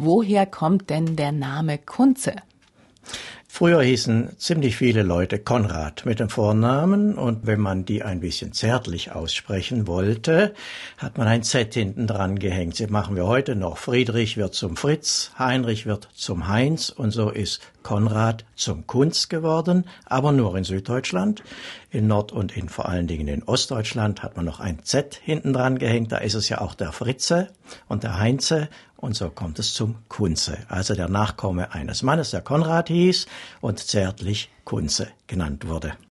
Woher kommt denn der Name Kunze? Früher hießen ziemlich viele Leute Konrad mit dem Vornamen und wenn man die ein bisschen zärtlich aussprechen wollte, hat man ein Z hinten dran gehängt. Das machen wir heute noch. Friedrich wird zum Fritz, Heinrich wird zum Heinz und so ist Konrad zum Kunz geworden, aber nur in Süddeutschland. In Nord- und vor allen Dingen in Ostdeutschland hat man noch ein Z hinten dran gehängt. Da ist es ja auch der Fritze und der Heinze. Und so kommt es zum Kunze, also der Nachkomme eines Mannes, der Konrad hieß und zärtlich Kunze genannt wurde.